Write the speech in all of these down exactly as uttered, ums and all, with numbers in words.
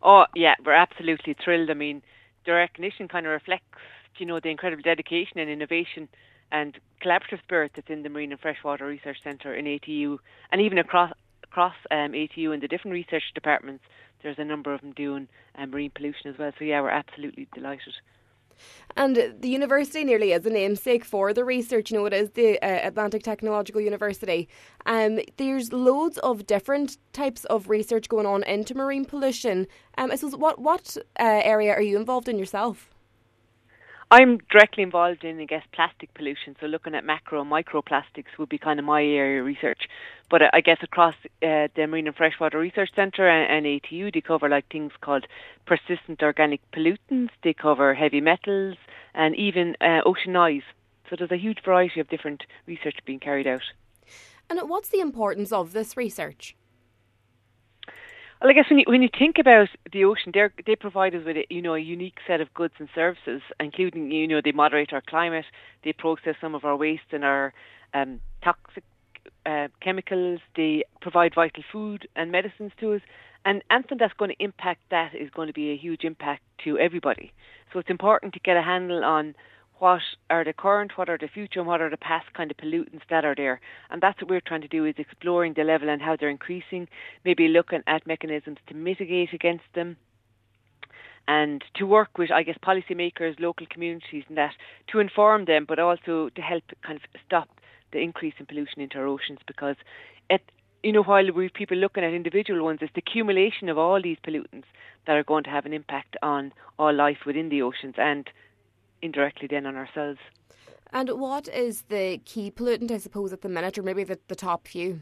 Oh, yeah, we're absolutely thrilled. I mean, the recognition kind of reflects, you know, the incredible dedication and innovation and collaborative spirit that's in the Marine and Freshwater Research Centre in A T U, and even across across um, A T U in the different research departments. There's a number of them doing um, marine pollution as well. So yeah, we're absolutely delighted. And the university nearly is a namesake for the research. You know, it is the uh, Atlantic Technological University. Um, there's loads of different types of research going on into marine pollution. Um, I suppose, what, what uh, area are you involved in yourself? I'm directly involved in, I guess, plastic pollution. So looking at macro and microplastics would be kind of my area of research. But I guess across uh, the Marine and Freshwater Research Centre and, and A T U, they cover like things called persistent organic pollutants. They cover heavy metals and even uh, ocean noise. So there's a huge variety of different research being carried out. And what's the importance of this research? Well, I guess when you, when you think about the ocean, they they provide us with a, you know, a unique set of goods and services, including, you know, they moderate our climate, they process some of our waste and our um, toxic uh, chemicals, they provide vital food and medicines to us, and anything that's going to impact that is going to be a huge impact to everybody. So it's important to get a handle on what are the current, what are the future, and what are the past kind of pollutants that are there. And that's what we're trying to do, is exploring the level and how they're increasing, maybe looking at mechanisms to mitigate against them, and to work with, I guess, policymakers, local communities and that, to inform them, but also to help kind of stop the increase in pollution into our oceans. Because, it, you know, while we've people looking at individual ones, it's the accumulation of all these pollutants that are going to have an impact on all life within the oceans and indirectly then on ourselves. And what is the key pollutant, I suppose, at the minute, or maybe the, the top few?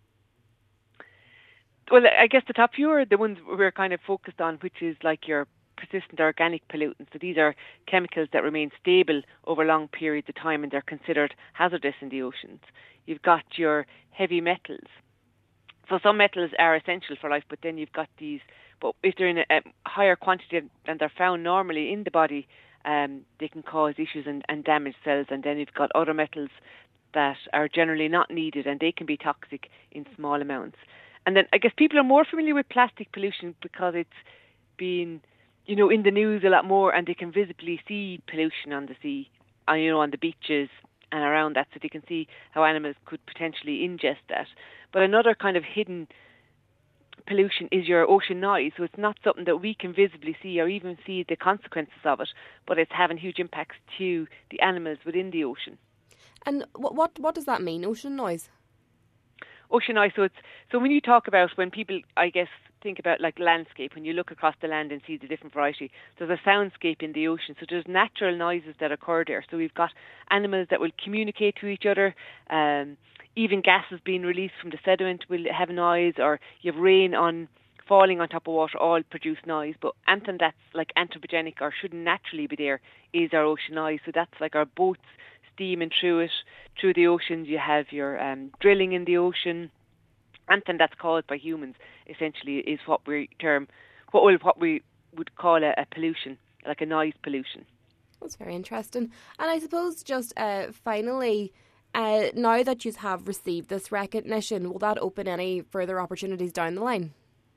Well, I guess the top few are the ones we're kind of focused on, which is like your persistent organic pollutants. So these are chemicals that remain stable over long periods of time and they're considered hazardous in the oceans. You've got your heavy metals. So some metals are essential for life, but then you've got these, but if they're in a, a higher quantity than they're found normally in the body, Um, they can cause issues and, and damage cells. And then you've got other metals that are generally not needed and they can be toxic in small amounts. And then I guess people are more familiar with plastic pollution because it's been, you know, in the news a lot more, and they can visibly see pollution on the sea, and, you know, on the beaches and around that, so they can see how animals could potentially ingest that. But another kind of hidden pollution is your ocean noise. So it's not something that we can visibly see or even see the consequences of it, but it's having huge impacts to the animals within the ocean. And what what, what does that mean, ocean noise? Ocean noise, so it's so when you talk about, when people, I guess, think about like landscape, when you look across the land and see the different variety, there's a soundscape in the ocean. So there's natural noises that occur there. So we've got animals that will communicate to each other. Um, even gases being released from the sediment will have noise, or you have rain on falling on top of water, all produce noise. But anything that's like anthropogenic or shouldn't naturally be there is our ocean noise. So that's like our boats steaming through it, through the oceans. You have your um, drilling in the ocean. Anything that's caused by humans essentially is what we term, what will what we would call a, a pollution, like a noise pollution. That's very interesting. And I suppose just uh, finally, uh, now that you have received this recognition, will that open any further opportunities down the line?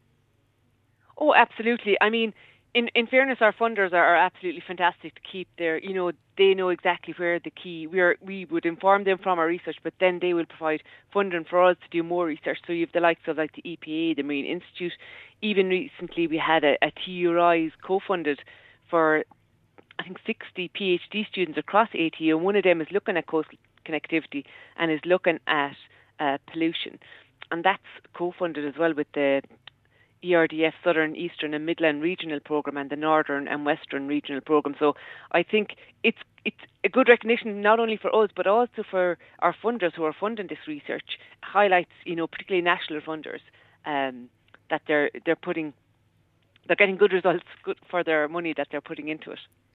Oh, absolutely. I mean, in, in fairness, our funders are, are absolutely fantastic to keep their, you know, they know exactly where the key, we are, we would inform them from our research, but then they will provide funding for us to do more research. So you have the likes of like the E P A, the Marine Institute. Even recently we had a, a T U Rise co-funded for, I think, sixty PhD students across A T U, and one of them is looking at coastal connectivity and is looking at uh, pollution. And that's co-funded as well with the E R D F Southern, Eastern and Midland Regional Programme and the Northern and Western Regional Programme. So I think it's it's a good recognition not only for us but also for our funders who are funding this research. Highlights, you know, particularly national funders, um, that they're they're putting they're getting good results good for their money that they're putting into it.